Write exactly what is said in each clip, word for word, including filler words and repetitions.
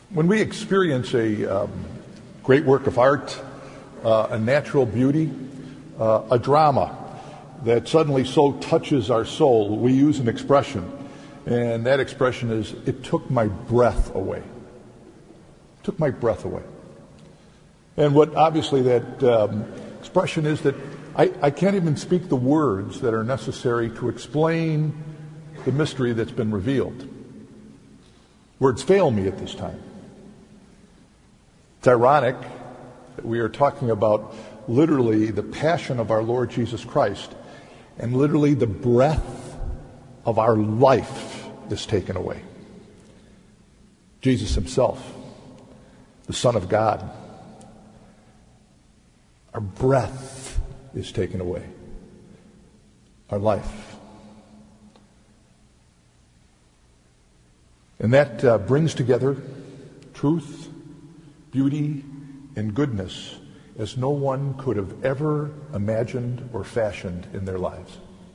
When we experience a um, great work of art, uh, a natural beauty, uh, a drama that suddenly so touches our soul, we use an expression, and that expression is, "It took my breath away." It took my breath away. And what obviously that um, expression is that I, I can't even speak the words that are necessary to explain the mystery that's been revealed. Words fail me at this time. It's ironic that we are talking about literally the passion of our Lord Jesus Christ, and literally the breath of our life is taken away. Jesus himself, the Son of God, our breath is taken away. Our life. And that uh, brings together truth, beauty, and goodness as no one could have ever imagined or fashioned in their lives.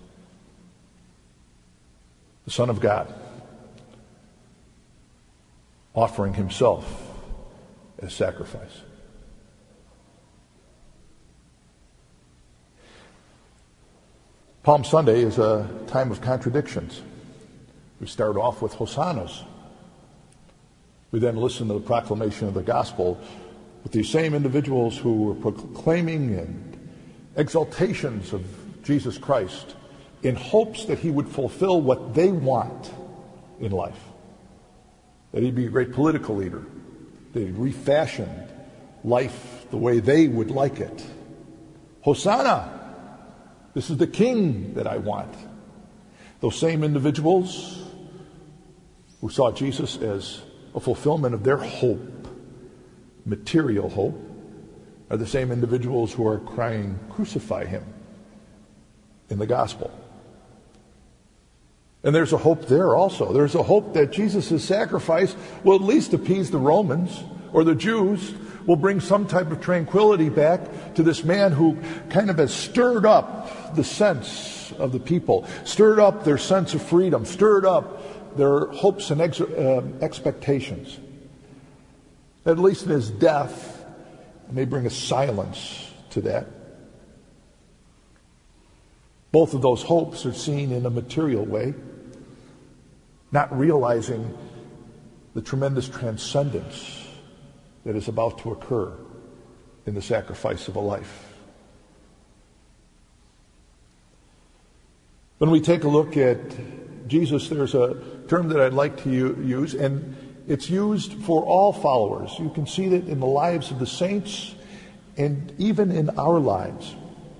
The Son of God offering himself as sacrifice. Palm Sunday is a time of contradictions. We start off with hosannas. We then listen to the proclamation of the gospel with these same individuals who were proclaiming and exaltations of Jesus Christ in hopes that he would fulfill what they want in life. That he'd be a great political leader. That he'd refashion life the way they would like it. Hosanna! This is the king that I want. Those same individuals who saw Jesus as a fulfillment of their hope, material hope, are the same individuals who are crying, "Crucify him," in the gospel. And there's a hope there also. There's a hope that Jesus' sacrifice will at least appease the Romans or the Jews, will bring some type of tranquility back to this man who kind of has stirred up the sense of the people, stirred up their sense of freedom, stirred up their hopes and ex- uh, expectations. At least in his death, it may bring a silence to that. Both of those hopes are seen in a material way, not realizing the tremendous transcendence that is about to occur in the sacrifice of a life. When we take a look at Jesus, there's a term that I'd like to use, and it's used for all followers. You can see that in the lives of the saints and even in our lives.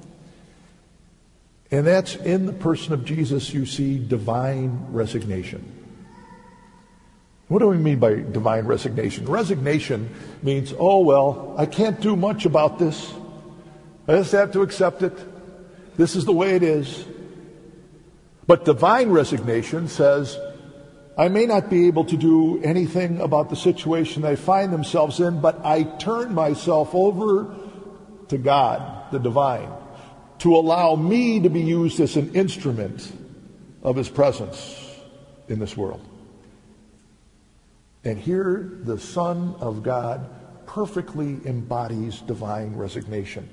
And that's in the person of Jesus, you see divine resignation. What do we mean by divine resignation? Resignation means, oh, well, I can't do much about this. I just have to accept it. This is the way it is. But divine resignation says, I may not be able to do anything about the situation they find themselves in, but I turn myself over to God, the divine, to allow me to be used as an instrument of his presence in this world. And here the Son of God perfectly embodies divine resignation.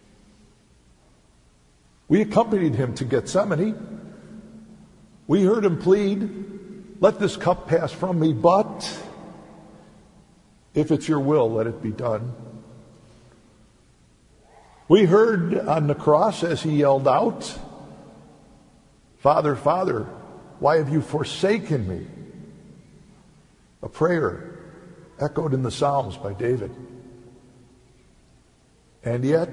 We accompanied him to Gethsemane. We heard him plead, "Let this cup pass from me, but if it's your will, let it be done." We heard on the cross as he yelled out, "Father, Father, why have you forsaken me?" A prayer echoed in the Psalms by David. And yet,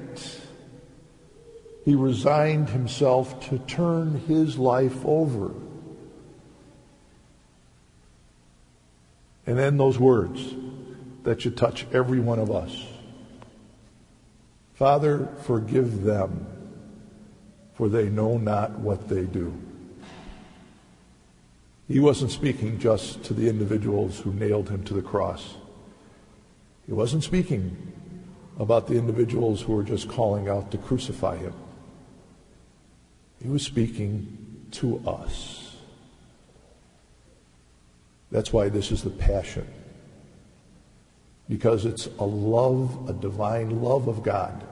he resigned himself to turn his life over. And then those words that should touch every one of us. "Father, forgive them, for they know not what they do." He wasn't speaking just to the individuals who nailed him to the cross. He wasn't speaking about the individuals who were just calling out to crucify him. He was speaking to us. That's why this is the passion because it's a love, a divine love of God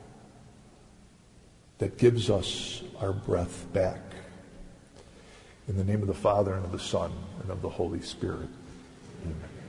that gives us our breath back. In the name of the Father, and of the Son, and of the Holy Spirit. Amen.